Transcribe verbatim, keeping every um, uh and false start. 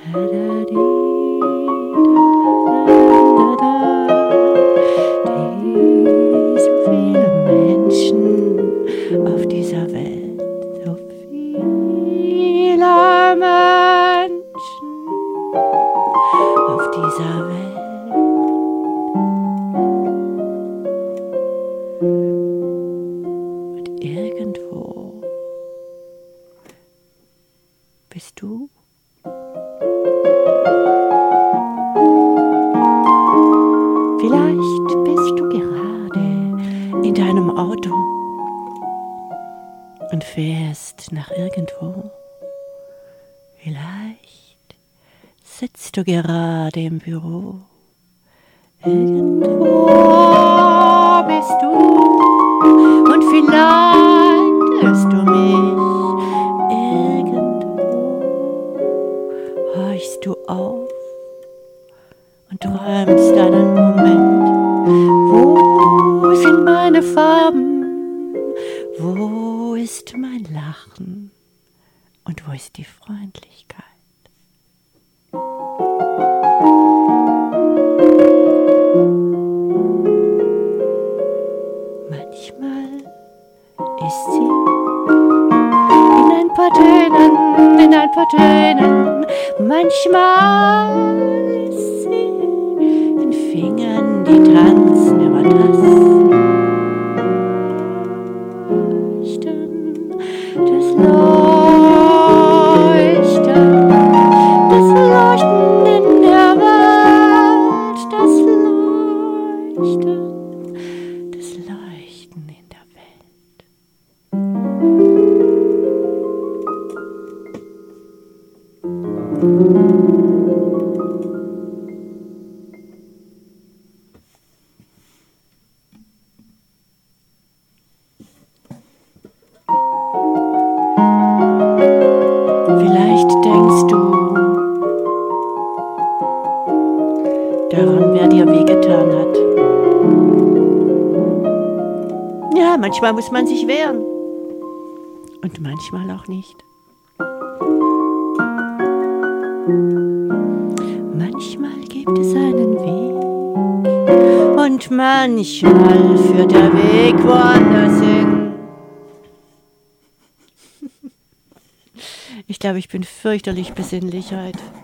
So viele Menschen auf dieser Welt, so viele Menschen auf dieser Welt. Und irgendwo bist du. Vielleicht bist du gerade in deinem Auto und fährst nach irgendwo. Vielleicht sitzt du gerade im Büro. Irgendwo bist du und vielleicht hörst du mich. Irgendwo horchst du auf und träumst einen Moment. Wo sind meine Farben? Wo ist mein Lachen? Und wo ist die Freundlichkeit? Manchmal ist sie in ein paar Tönen, in ein paar Tönen. Manchmal ist sie in Fingern, die tanzen über Tasten. Das Leuchten, das Leuchten in der Welt, das Leuchten, das Leuchten in der Welt. Vielleicht denkst du daran, wer dir wehgetan hat. Ja, manchmal muss man sich wehren und manchmal auch nicht. Manchmal gibt es einen Weg und manchmal führt der Weg woanders hin. Ich glaube, ich bin fürchterlich besinnlich heute.